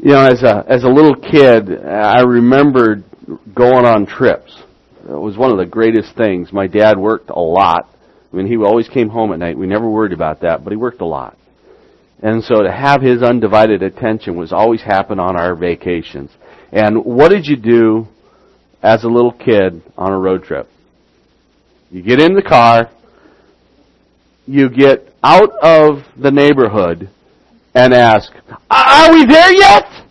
As a little kid, I remembered going on trips. It was one of the greatest things. My dad worked a lot. I mean, he always came home at night. We never worried about that, but he worked a lot. And so to have his undivided attention was always happen on our vacations. And what did you do as a little kid on a road trip? You get in the car, you get out of the neighborhood, and ask, "Are we there yet?"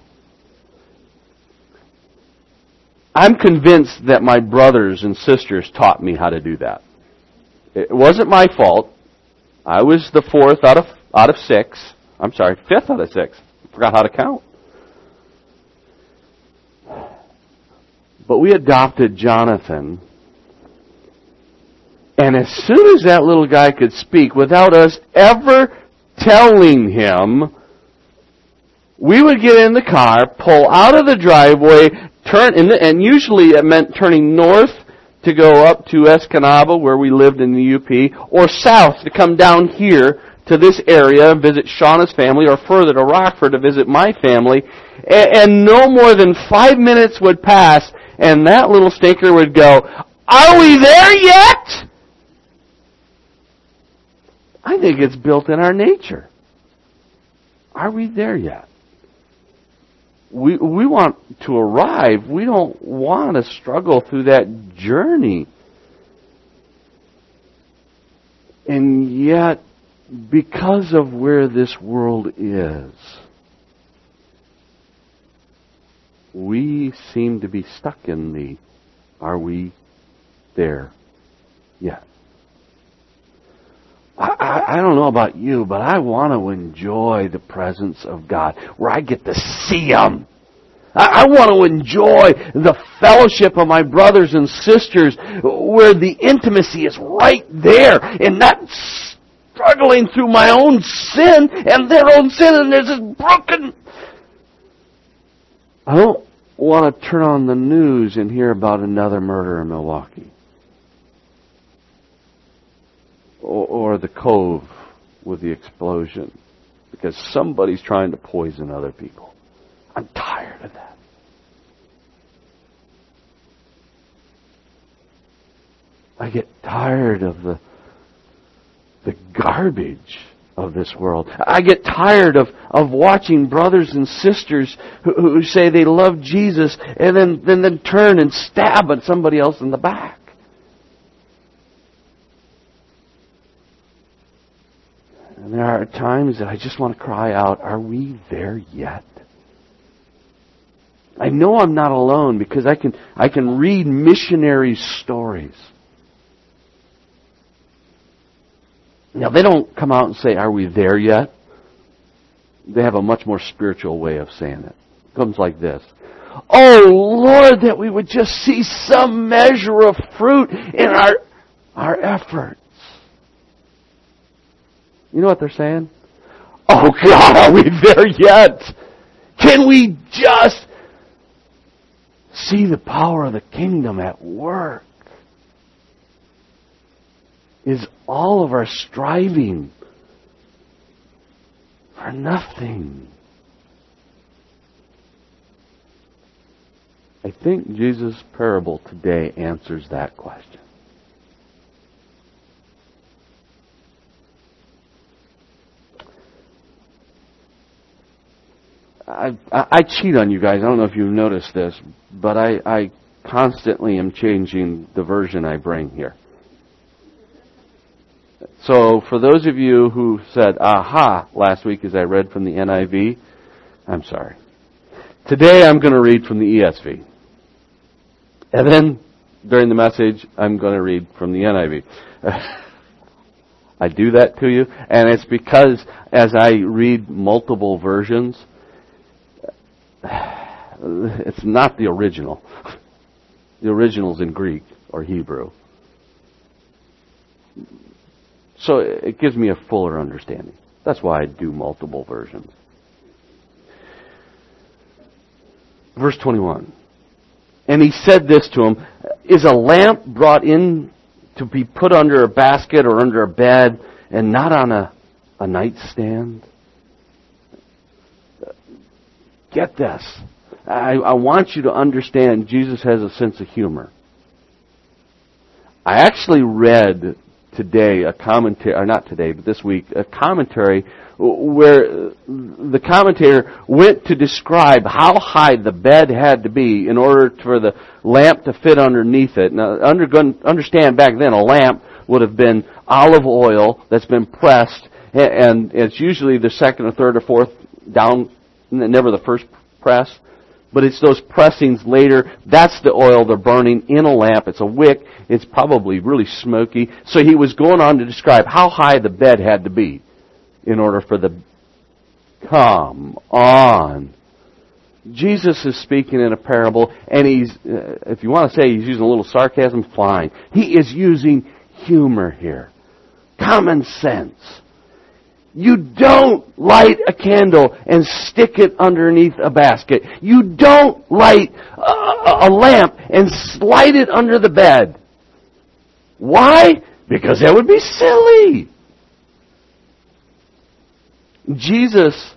I'm convinced that my brothers and sisters taught me how to do that. It wasn't my fault. I was the fifth out of six. I forgot how to count. But we adopted Jonathan, and as soon as that little guy could speak, without us ever telling him, we would get in the car, pull out of the driveway, and usually it meant turning north to go up to Escanaba, where we lived in the UP, or south to come down here to this area and visit Shauna's family, or further to Rockford to visit my family. And no more than 5 minutes would pass, and that little stinker would go, "Are we there yet?" I think it's built in our nature. Are we there yet? We want to arrive. We don't want to struggle through that journey. And yet, because of where this world is, we seem to be stuck in the, "Are we there yet?" I don't know about you, but I want to enjoy the presence of God, where I get to see Him. I want to enjoy the fellowship of my brothers and sisters, where the intimacy is right there, and not struggling through my own sin and their own sin, and there's this broken... I don't want to turn on the news and hear about another murder in Milwaukee. Or the Cove with the explosion, because somebody's trying to poison other people. I'm tired of that. I get tired of the garbage of this world. I get tired of watching brothers and sisters who say they love Jesus and then turn and stab at somebody else in the back. And there are times that I just want to cry out, "Are we there yet?" I know I'm not alone, because I can read missionary stories. Now, they don't come out and say, "Are we there yet?" They have a much more spiritual way of saying it. It comes like this: "Oh, Lord, that we would just see some measure of fruit in our efforts." You know what they're saying? "Oh, God, are we there yet? Can we just see the power of the kingdom at work? Is all of our striving for nothing?" I think Jesus' parable today answers that question. I cheat on you guys. I don't know if you've noticed this, but I constantly am changing the version I bring here. So for those of you who said, "Aha," last week as I read from the NIV, I'm sorry. Today I'm going to read from the ESV. And then during the message, I'm going to read from the NIV. I do that to you, and it's because as I read multiple versions, it's not the original. The original's in Greek or Hebrew. So it gives me a fuller understanding. That's why I do multiple versions. Verse 21. "And he said this to him, Is a lamp brought in to be put under a basket or under a bed, and not on a nightstand?" get this. I want you to understand Jesus has a sense of humor. I actually read today a commentary, or not today, but this week, a commentary where the commentator went to describe how high the bed had to be in order for the lamp to fit underneath it. Now, understand back then a lamp would have been olive oil that's been pressed, and it's usually the second or third or fourth down, never the first press, but it's those pressings later. That's the oil they're burning in a lamp. It's a wick. It's probably really smoky. So he was going on to describe how high the bed had to be in order for the... Come on. Jesus is speaking in a parable, and he's, if you want to say he's using a little sarcasm, fine. He is using humor here. Common sense. You don't light a candle and stick it underneath a basket. You don't light a lamp and slide it under the bed. Why? Because that would be silly. Jesus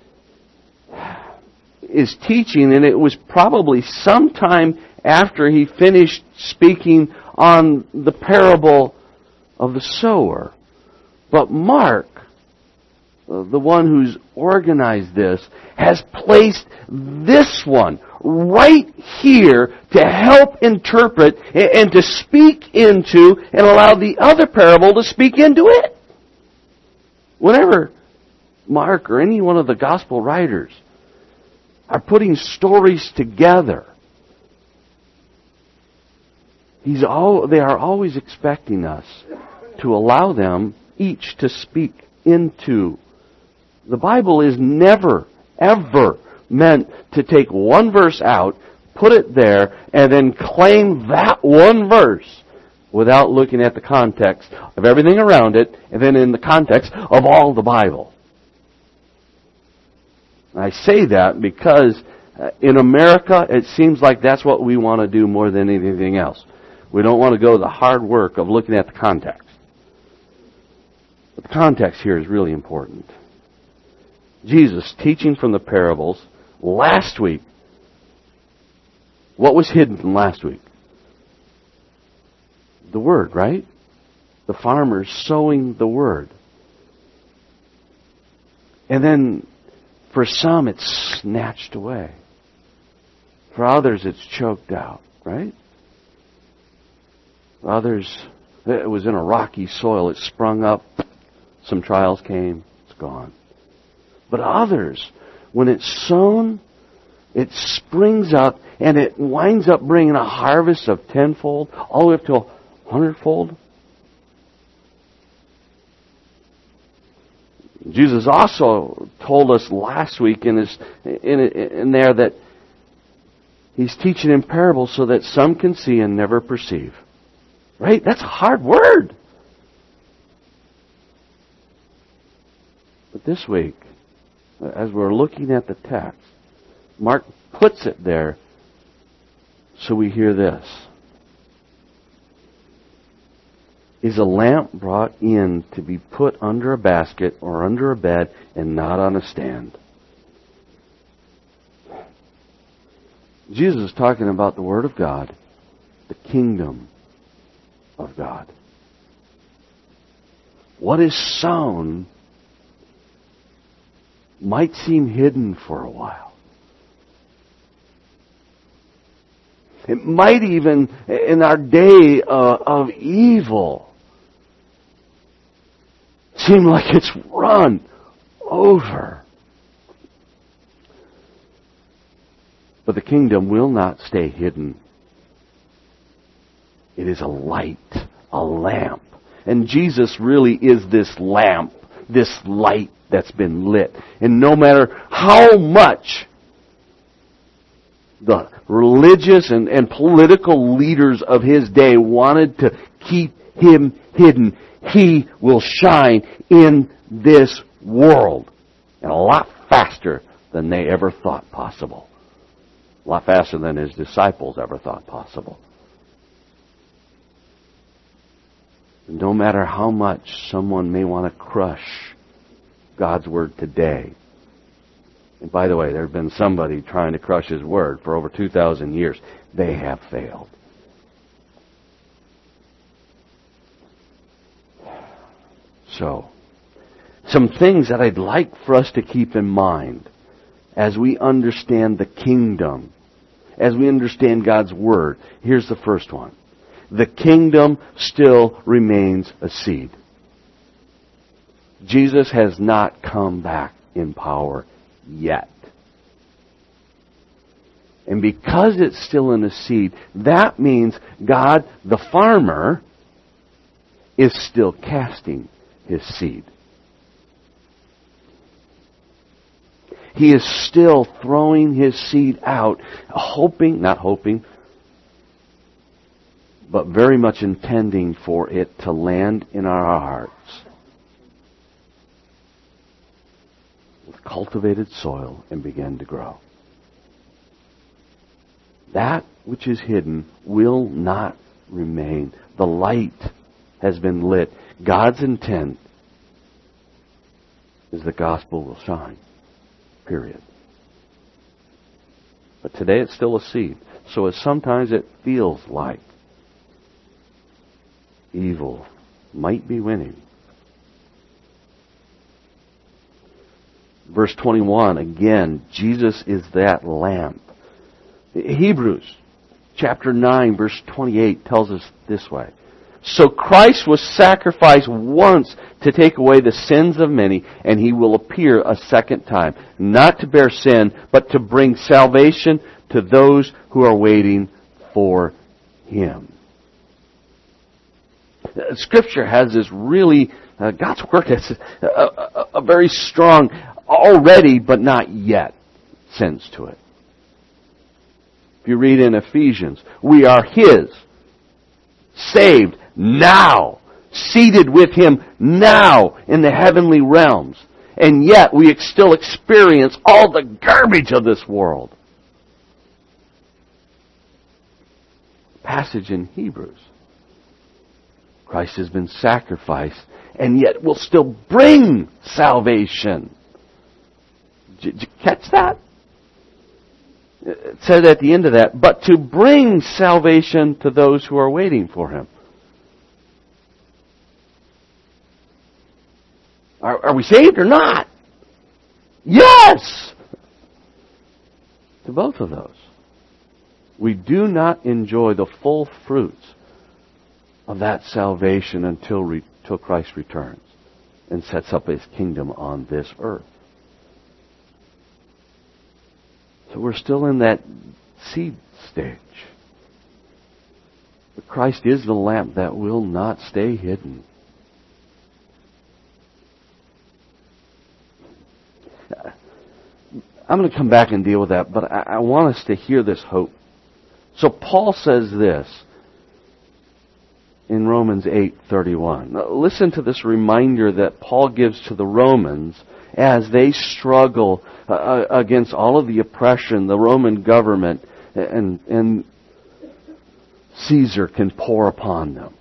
is teaching, and it was probably sometime after he finished speaking on the parable of the sower. But Mark, the one who's organized this, has placed this one right here to help interpret and to speak into and allow the other parable to speak into it. Whenever Mark or any one of the gospel writers are putting stories together, they are always expecting us to allow them each to speak into. The Bible is never, ever meant to take one verse out, put it there, and then claim that one verse without looking at the context of everything around it, and then in the context of all the Bible. I say that because in America, it seems like that's what we want to do more than anything else. We don't want to go the hard work of looking at the context. But the context here is really important. Jesus teaching from the parables last week. What was hidden from last week? The Word, right? The farmers sowing the Word. And then for some it's snatched away. For others it's choked out, right? For others it was in a rocky soil. It sprung up. Some trials came. It's gone. But others, when it's sown, it springs up and it winds up bringing a harvest of tenfold, all the way up to 100-fold. Jesus also told us last week in there that He's teaching in parables so that some can see and never perceive. Right? That's a hard word. But this week, as we're looking at the text, Mark puts it there so we hear this. Is a lamp brought in to be put under a basket or under a bed and not on a stand? Jesus is talking about the Word of God, the kingdom of God. What is sown might seem hidden for a while. It might even, in our day of evil, seem like it's run over. But the kingdom will not stay hidden. It is a light, a lamp. And Jesus really is this lamp, this light that's been lit. And no matter how much the religious and political leaders of His day wanted to keep Him hidden, He will shine in this world. And a lot faster than they ever thought possible. A lot faster than His disciples ever thought possible. No matter how much someone may want to crush God's Word today, And by the way, there's been somebody trying to crush His Word for over 2,000 years. They have failed. So, some things that I'd like for us to keep in mind as we understand the kingdom, as we understand God's Word. Here's the first one. The kingdom still remains a seed. Jesus has not come back in power yet. And because it's still in a seed, that means God, the farmer, is still casting His seed. He is still throwing His seed out, not hoping, but very much intending for it to land in our hearts with cultivated soil and begin to grow. That which is hidden will not remain. The light has been lit. God's intent is the gospel will shine. Period. But today it's still a seed. So as sometimes it feels like evil might be winning. Verse 21, again, Jesus is that lamp. Hebrews chapter 9, verse 28 tells us this way. So Christ was sacrificed once to take away the sins of many, and He will appear a second time, not to bear sin, but to bring salvation to those who are waiting for Him. Scripture has this really, God's Word has a very strong already but not yet sense to it. If you read in Ephesians, we are His, saved now, seated with Him now in the heavenly realms. And yet we still experience all the garbage of this world. Passage in Hebrews. Christ has been sacrificed and yet will still bring salvation. Did you catch that? It said at the end of that, but to bring salvation to those who are waiting for Him. Are we saved or not? Yes! To both of those. We do not enjoy the full fruits of that salvation until Christ returns and sets up His kingdom on this earth. So we're still in that seed stage. But Christ is the lamp that will not stay hidden. I'm going to come back and deal with that, but I want us to hear this hope. So Paul says this in Romans 8:31. Now, listen to this reminder that Paul gives to the Romans as they struggle against all of the oppression the Roman government and Caesar can pour upon them.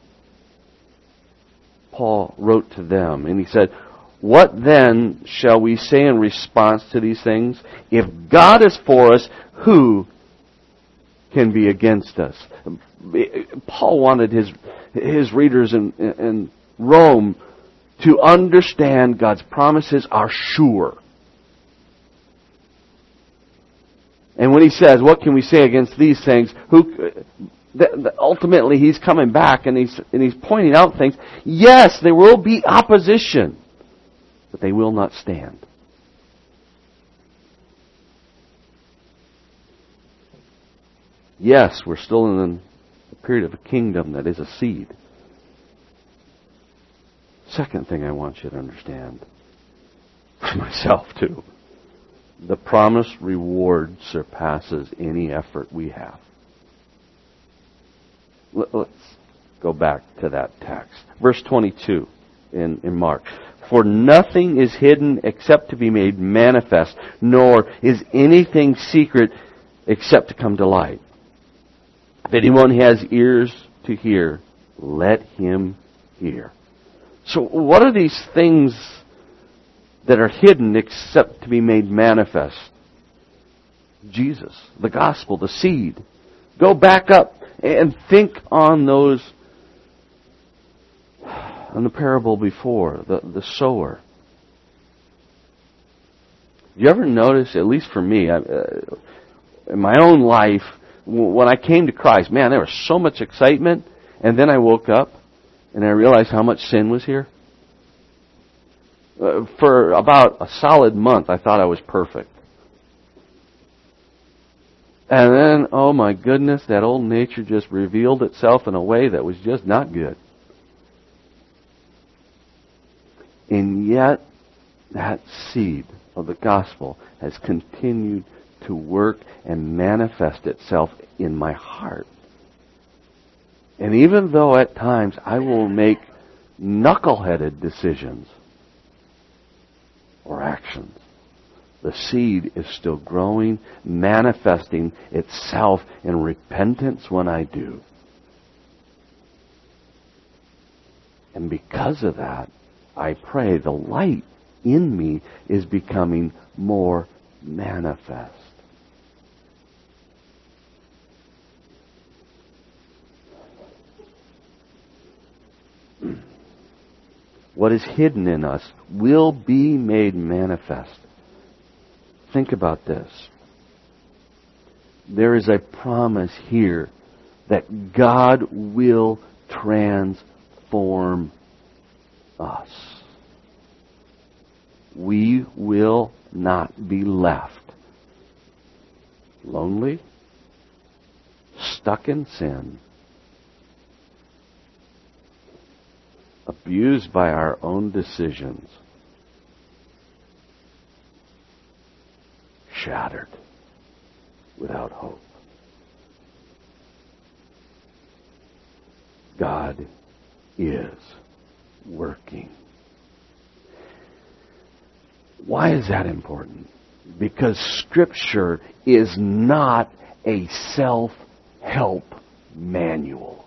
Paul wrote to them and he said, "What then shall we say in response to these things? If God is for us, who can be against us?" Paul wanted his readers in Rome to understand God's promises are sure. And when he says, what can we say against these things? Ultimately, he's coming back and he's pointing out things. Yes, there will be opposition, but they will not stand. Yes, we're still in a period of a kingdom that is a seed. Second thing I want you to understand, for myself too, the promised reward surpasses any effort we have. Let's go back to that text. Verse 22 in Mark. For nothing is hidden except to be made manifest, nor is anything secret except to come to light. If anyone has ears to hear, let him hear. So what are these things that are hidden except to be made manifest? Jesus, the gospel, the seed. Go back up and think on those, on the parable before, the sower. You ever notice, at least for me, in my own life, when I came to Christ, man, there was so much excitement, and then I woke up and I realized how much sin was here. For about a solid month, I thought I was perfect. And then, oh my goodness, that old nature just revealed itself in a way that was just not good. And yet, that seed of the gospel has continued to work and manifest itself in my heart. And even though at times I will make knuckleheaded decisions or actions, the seed is still growing, manifesting itself in repentance when I do. And because of that, I pray the light in me is becoming more manifest. What is hidden in us will be made manifest. Think about this. There is a promise here that God will transform us. We will not be left lonely, stuck in sin, abused by our own decisions, shattered, without hope. God is working. Why is that important? Because Scripture is not a self-help manual.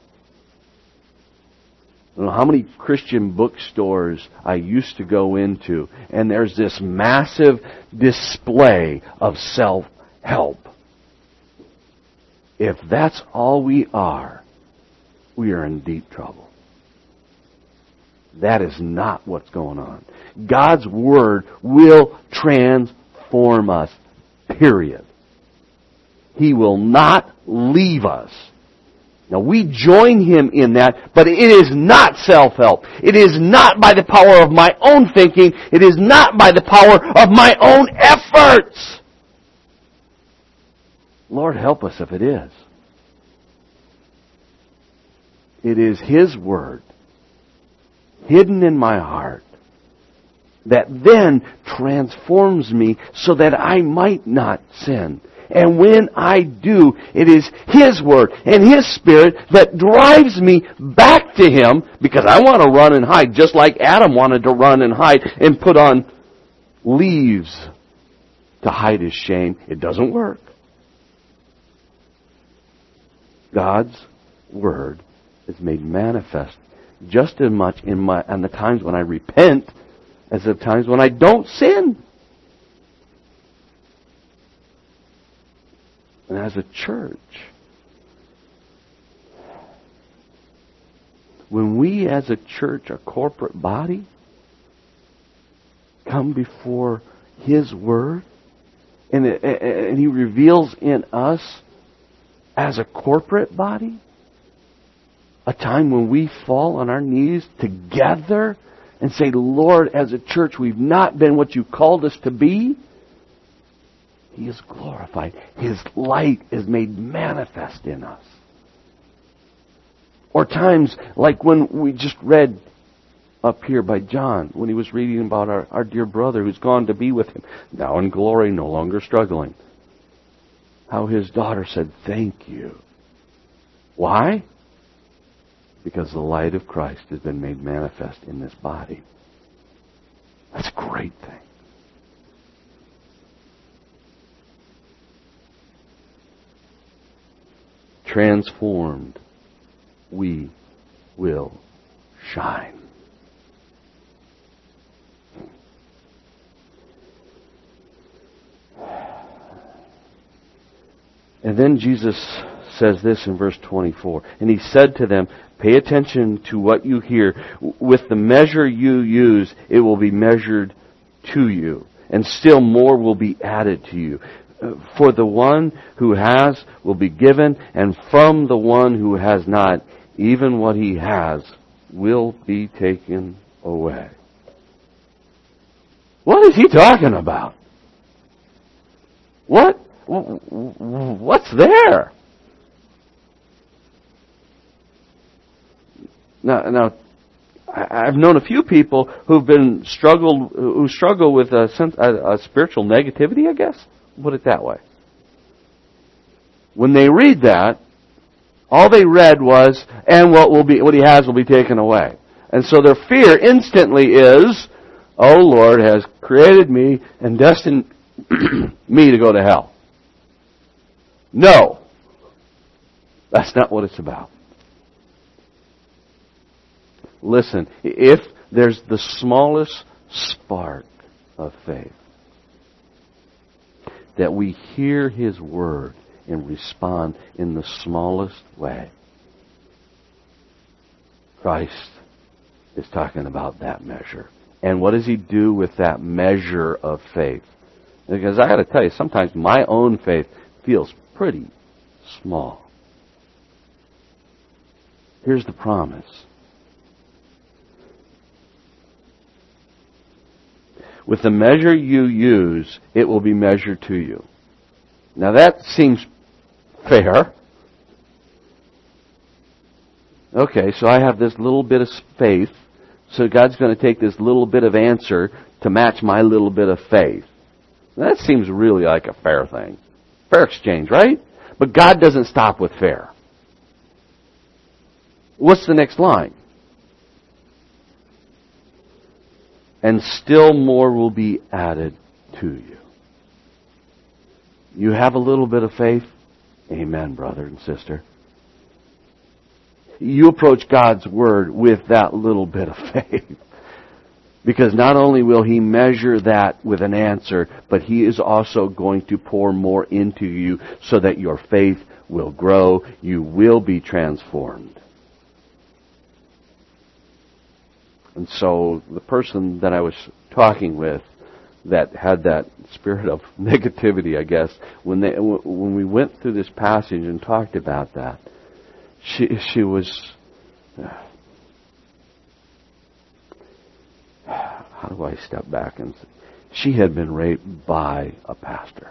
I don't know how many Christian bookstores I used to go into, and there's this massive display of self-help. If that's all we are in deep trouble. That is not what's going on. God's Word will transform us, period. He will not leave us. Now we join Him in that, but it is not self-help. It is not by the power of my own thinking. It is not by the power of my own efforts. Lord, help us if it is. It is His Word, hidden in my heart, that then transforms me so that I might not sin. And when I do, it is His Word and His Spirit that drives me back to Him, because I want to run and hide, just like Adam wanted to run and hide and put on leaves to hide his shame. It doesn't work. God's Word is made manifest just as much on the times when I repent as the times when I don't sin. And as a church, when we as a church, a corporate body, come before His Word, and He reveals in us as a corporate body, a time when we fall on our knees together and say, Lord, as a church, we've not been what you called us to be. He is glorified. His light is made manifest in us. Or times like when we just read up here by John, when he was reading about our dear brother who's gone to be with Him, now in glory, no longer struggling. How his daughter said, thank you. Why? Because the light of Christ has been made manifest in this body. That's a great thing. Transformed, we will shine. And then Jesus says this in verse 24. And he said to them, pay attention to what you hear. With the measure you use, it will be measured to you, and still more will be added to you. For the one who has will be given, and from the one who has not, even what he has will be taken away. What is he talking about? What's there? Now, I've known a few people who struggle with a spiritual negativity, I guess. Put it that way. When they read that, all they read was, and what he has will be taken away. And so their fear instantly is, oh, Lord has created me and destined me to go to hell. No. That's not what it's about. Listen, if there's the smallest spark of faith, that we hear His Word and respond in the smallest way, Christ is talking about that measure. And what does He do with that measure of faith? Because I got to tell you, sometimes my own faith feels pretty small. Here's the promise. With the measure you use, it will be measured to you. Now that seems fair. Okay, so I have this little bit of faith, so God's going to take this little bit of answer to match my little bit of faith. That seems really like a fair thing. Fair exchange, right? But God doesn't stop with fair. What's the next line? And still more will be added to you. You have a little bit of faith? Amen, brother and sister. You approach God's Word with that little bit of faith. Because not only will He measure that with an answer, but He is also going to pour more into you so that your faith will grow. You will be transformed. And so the person that I was talking with that had that spirit of negativity, I guess, when we went through this passage and talked about that, she was, how do I step back and say, she had been raped by a pastor.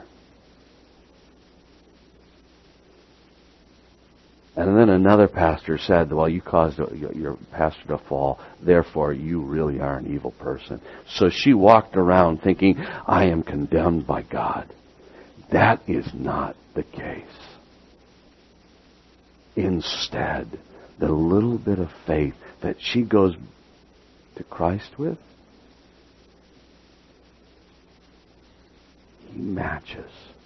And then another pastor said, well, you caused your pastor to fall, therefore you really are an evil person. So she walked around thinking, I am condemned by God. That is not the case. Instead, the little bit of faith that she goes to Christ with, He matches.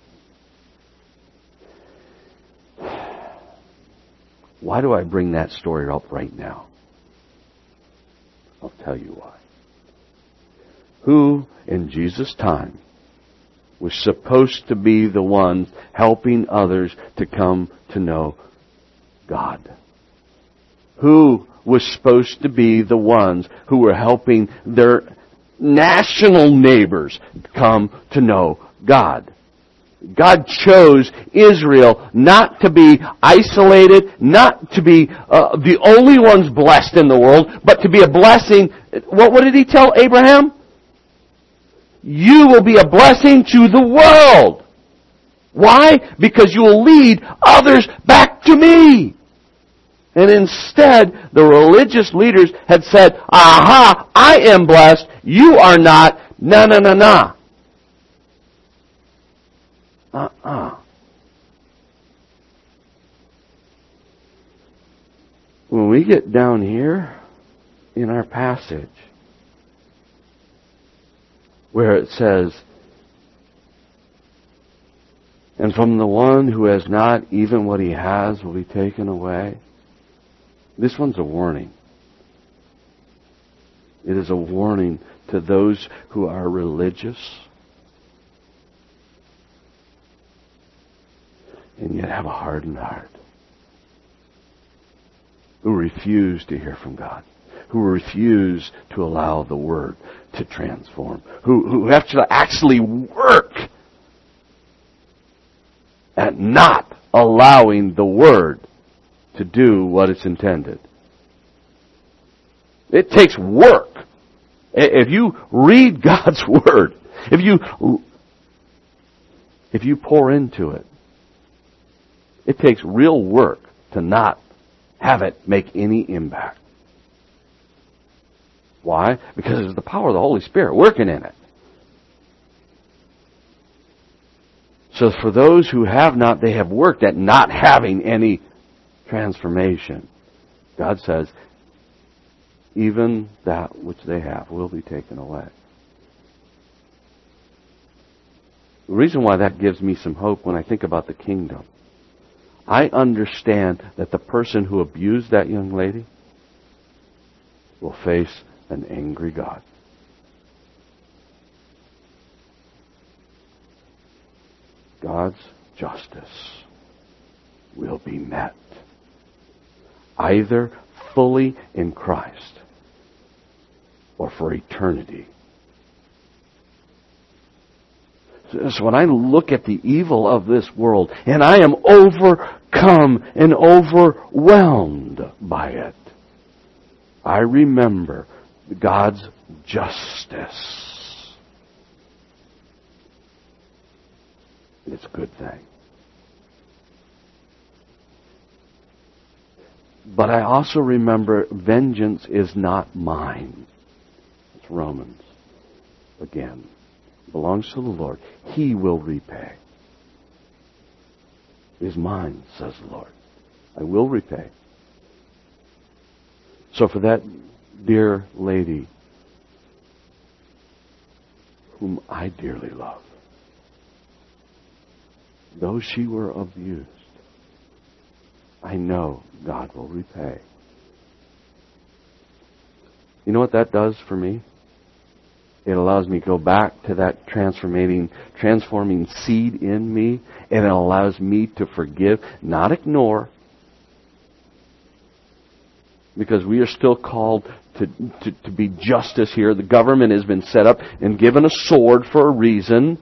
Why do I bring that story up right now? I'll tell you why. Who, in Jesus' time, was supposed to be the ones helping others to come to know God? Who was supposed to be the ones who were helping their national neighbors come to know God? God chose Israel not to be isolated, not to be the only ones blessed in the world, but to be a blessing. What did He tell Abraham? You will be a blessing to the world. Why? Because you will lead others back to me. And instead, the religious leaders had said, aha, I am blessed, you are not, na. When we get down here in our passage, where it says, and from the one who has not, even what he has will be taken away. This one's a warning. It is a warning to those who are religious, and yet have a hardened heart, who refuse to hear from God, who refuse to allow the Word to transform, who have to actually work at not allowing the Word to do what it's intended. It takes work. If you read God's Word, if you pour into it, it takes real work to not have it make any impact. Why? Because it's the power of the Holy Spirit working in it. So for those who have not, they have worked at not having any transformation. God says, even that which they have will be taken away. The reason why that gives me some hope when I think about the kingdom, I understand that the person who abused that young lady will face an angry God. God's justice will be met either fully in Christ or for eternity. So when I look at the evil of this world and I am overcome and overwhelmed by it, I remember God's justice. It's a good thing. But I also remember vengeance is not mine. It's Romans. Again, it belongs to the Lord. He will repay. It is mine, says the Lord. I will repay. So for that dear lady whom I dearly love, though she were abused, I know God will repay. You know what that does for me? It allows me to go back to that transforming seed in me, and it allows me to forgive, not ignore, because we are still called to be justice here. The government has been set up and given a sword for a reason.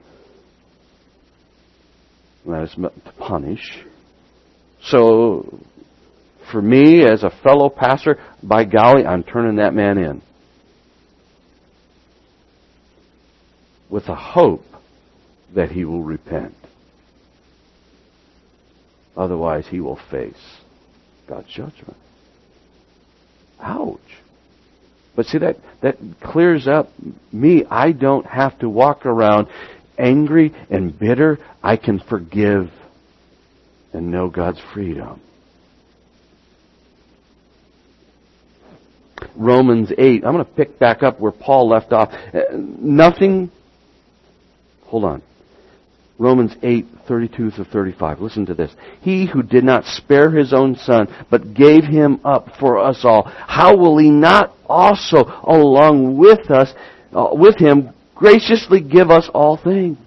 That is to punish. So, for me, as a fellow pastor, by golly, I'm turning that man in. With a hope that he will repent. Otherwise, he will face God's judgment. Ouch. But see, that clears up me. I don't have to walk around angry and bitter. I can forgive and know God's freedom. Romans 8. I'm going to pick back up where Paul left off. Hold on. Romans 8:32-35. Listen to this. He who did not spare his own son, but gave him up for us all, how will he not also, along with us, with him, graciously give us all things?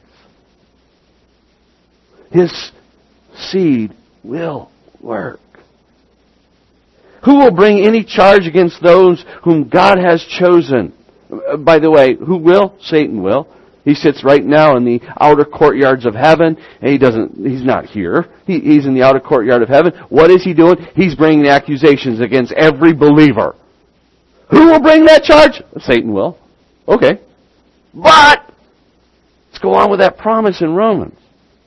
His seed will work. Who will bring any charge against those whom God has chosen? By the way, who will? Satan will. He sits right now in the outer courtyards of heaven, and he's not here. He's in the outer courtyard of heaven. What is he doing? He's bringing accusations against every believer. Who will bring that charge? Satan will. Okay. But, let's go on with that promise in Romans.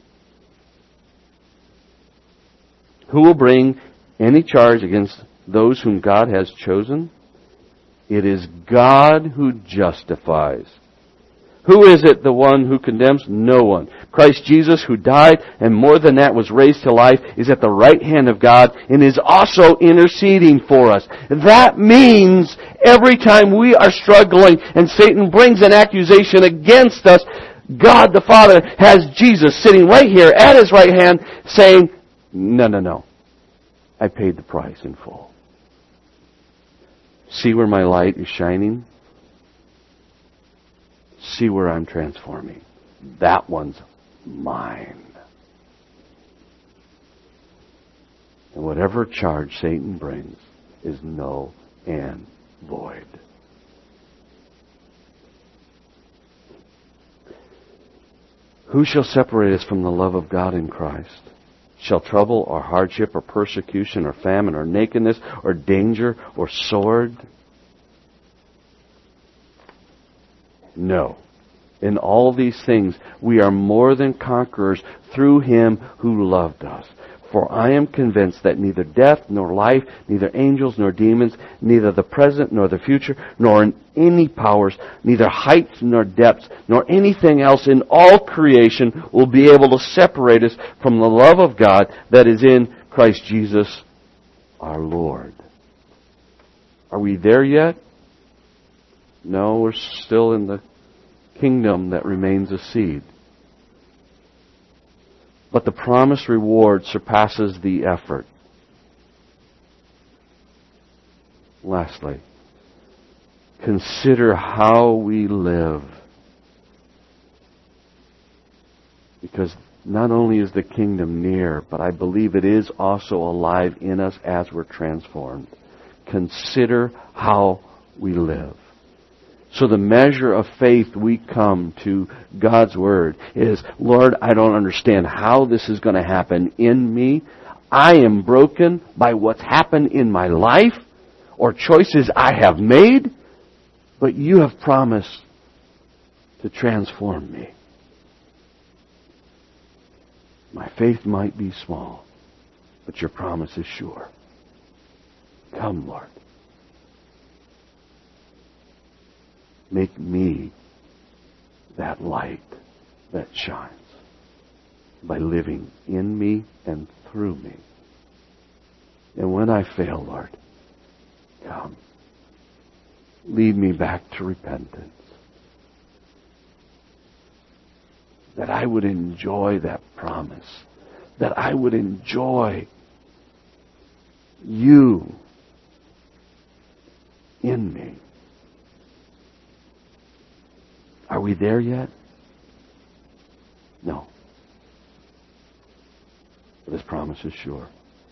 Who will bring any charge against those whom God has chosen? It is God who justifies. Who is it, the one who condemns? No one. Christ Jesus, who died and more than that was raised to life, is at the right hand of God and is also interceding for us. That means every time we are struggling and Satan brings an accusation against us, God the Father has Jesus sitting right here at His right hand saying, no. I paid the price in full. See where my light is shining? See where I'm transforming. That one's mine. And whatever charge Satan brings is null and void. Who shall separate us from the love of God in Christ? Shall trouble or hardship or persecution or famine or nakedness or danger or sword? No. In all these things we are more than conquerors through Him who loved us. For I am convinced that neither death nor life, neither angels nor demons, neither the present nor the future, nor in any powers, neither heights nor depths, nor anything else in all creation will be able to separate us from the love of God that is in Christ Jesus our Lord. Are we there yet? No, we're still in the kingdom that remains a seed. But the promised reward surpasses the effort. Lastly, consider how we live. Because not only is the kingdom near, but I believe it is also alive in us as we're transformed. Consider how we live. So the measure of faith we come to God's Word is, Lord, I don't understand how this is going to happen in me. I am broken by what's happened in my life or choices I have made, but you have promised to transform me. My faith might be small, but your promise is sure. Come, Lord. Make me that light that shines by living in me and through me. And when I fail, Lord, come. Lead me back to repentance. That I would enjoy that promise. That I would enjoy you in me. Are we there yet? No. But His promise is sure.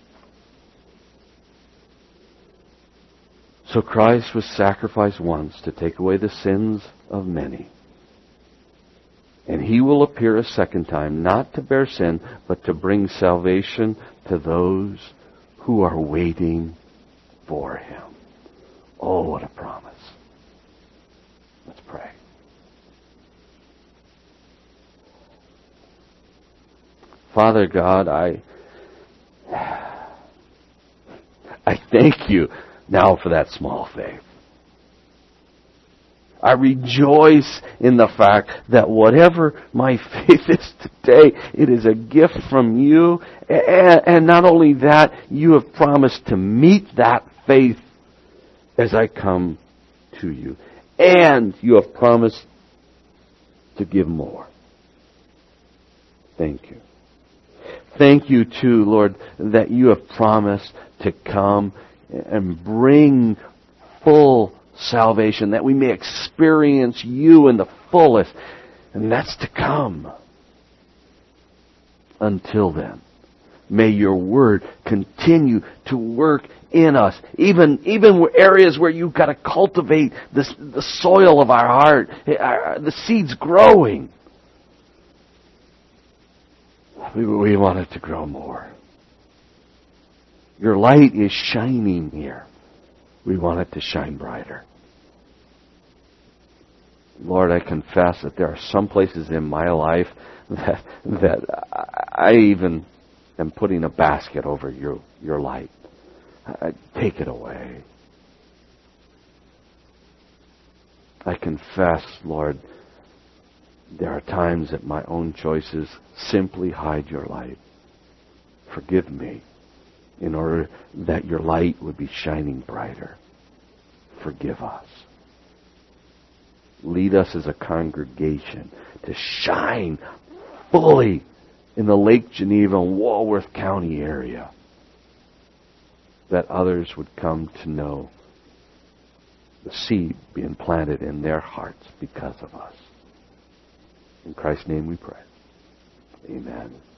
So Christ was sacrificed once to take away the sins of many. And He will appear a second time, not to bear sin, but to bring salvation to those who are waiting for Him. Oh, what a promise. Let's pray. Father God, I thank you now for that small faith. I rejoice in the fact that whatever my faith is today, it is a gift from you. And not only that, you have promised to meet that faith as I come to you. And you have promised to give more. Thank you. Thank you too, Lord, that you have promised to come and bring full salvation, that we may experience you in the fullest. And that's to come. Until then, may your word continue to work in us. Even areas where you've got to cultivate the soil of our heart, the seeds growing. We want it to grow more. Your light is shining here. We want it to shine brighter. Lord, I confess that there are some places in my life that I even am putting a basket over your light. Take it away. I confess, Lord, there are times that my own choices simply hide your light. Forgive me in order that your light would be shining brighter. Forgive us. Lead us as a congregation to shine fully in the Lake Geneva and Walworth County area, that others would come to know the seed being planted in their hearts because of us. In Christ's name we pray. Amen.